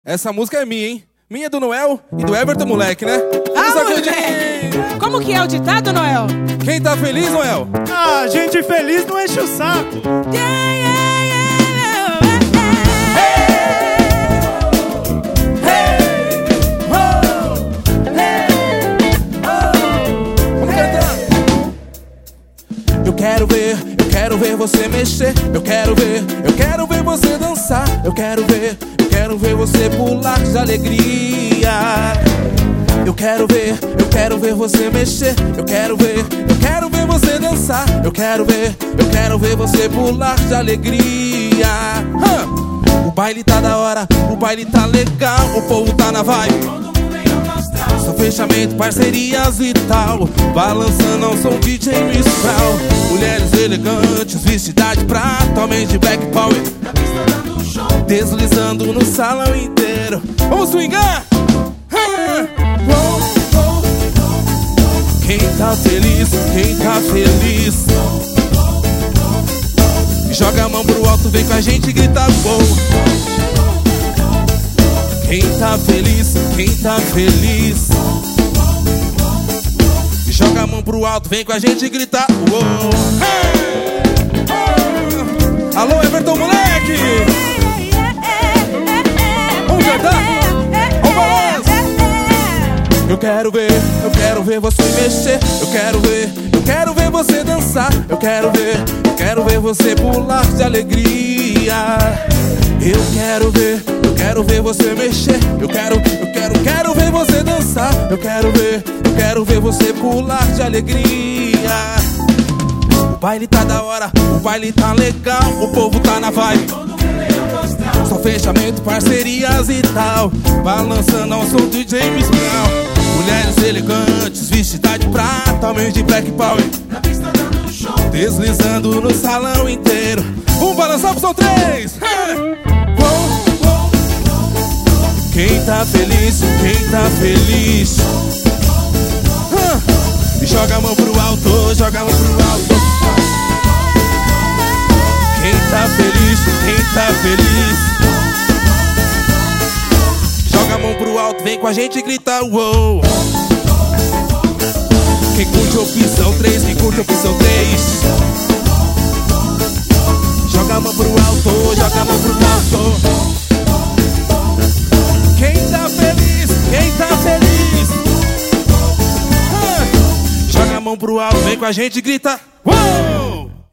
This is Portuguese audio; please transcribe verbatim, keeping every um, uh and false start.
Essa música é minha, hein? Minha, do Noel e do Everton Moleque, né? Ah, moleque! Como que é o ditado, Noel? Quem tá feliz, Noel? Ah, gente feliz não enche o saco. Yeah, yeah, yeah, Vamos cantar! Eu quero ver, eu quero ver você mexer. Eu quero ver, eu quero ver você dançar. Eu quero ver, eu quero ver você pular de alegria. Eu quero ver, eu quero ver você mexer. Eu quero ver, eu quero ver você dançar. Eu quero ver, eu quero ver você pular de alegria. Hã? O baile tá da hora, o baile tá legal, o povo tá na vibe. Só fechamento, parcerias e tal, balançando ao som de James Brown. Mulheres elegantes, vestidas de prata, homens de black power, deslizando no salão inteiro. Vamos swingar! Quem tá feliz, quem tá feliz, joga a mão pro alto, vem com a gente e grita gol. Quem tá feliz, quem tá feliz, joga a mão pro alto, vem com a gente e grita uou. Hey! Oh! Alô, Everton Moleque! Vamos cantar? Vamos balançar! Eu quero ver, eu quero ver você mexer. Eu quero ver, eu quero ver você dançar. Eu quero ver, eu quero ver você pular de alegria. Eu quero ver, eu quero ver você mexer. Eu quero, eu quero, quero ver você dançar. Eu quero ver, eu quero ver você pular de alegria. O baile tá da hora, o baile tá legal, o povo tá na vibe. Só fechamento, parcerias e tal, balançando ao som de James Brown. Mulheres elegantes, vestidas de prata, homens de black power, deslizando no salão inteiro. Vamos balançar pro som três. Quem tá feliz, quem tá feliz, joga a mão pro alto, joga a mão pro alto. Quem tá feliz, quem tá feliz, joga a mão pro alto, vem com a gente e grita uou. Quem curte a opção três, quem curte a opção três, joga a mão pro alto, joga a mão pro alto. Quem tá feliz, quem tá feliz, joga a mão pro alto, vem com a gente e grita uou.